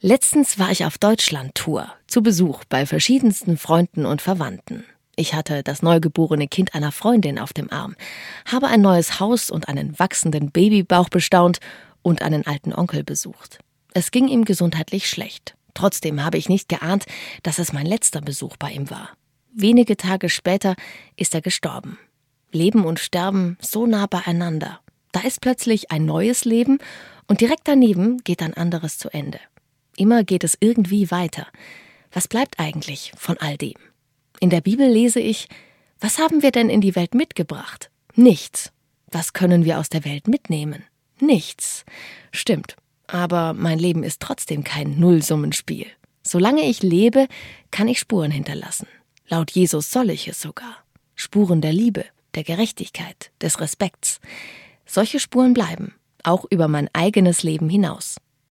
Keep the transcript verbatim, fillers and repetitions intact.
Letztens war ich auf Deutschland-Tour, zu Besuch bei verschiedensten Freunden und Verwandten. Ich hatte das neugeborene Kind einer Freundin auf dem Arm, habe ein neues Haus und einen wachsenden Babybauch bestaunt und einen alten Onkel besucht. Es ging ihm gesundheitlich schlecht. Trotzdem habe ich nicht geahnt, dass es mein letzter Besuch bei ihm war. Wenige Tage später ist er gestorben. Leben und Sterben so nah beieinander. Da ist plötzlich ein neues Leben und direkt daneben geht ein anderes zu Ende. Immer geht es irgendwie weiter. Was bleibt eigentlich von all dem? In der Bibel lese ich, was haben wir denn in die Welt mitgebracht? Nichts. Was können wir aus der Welt mitnehmen? Nichts. Stimmt, aber mein Leben ist trotzdem kein Nullsummenspiel. Solange ich lebe, kann ich Spuren hinterlassen. Laut Jesus soll ich es sogar. Spuren der Liebe, der Gerechtigkeit, des Respekts. Solche Spuren bleiben, auch über mein eigenes Leben hinaus.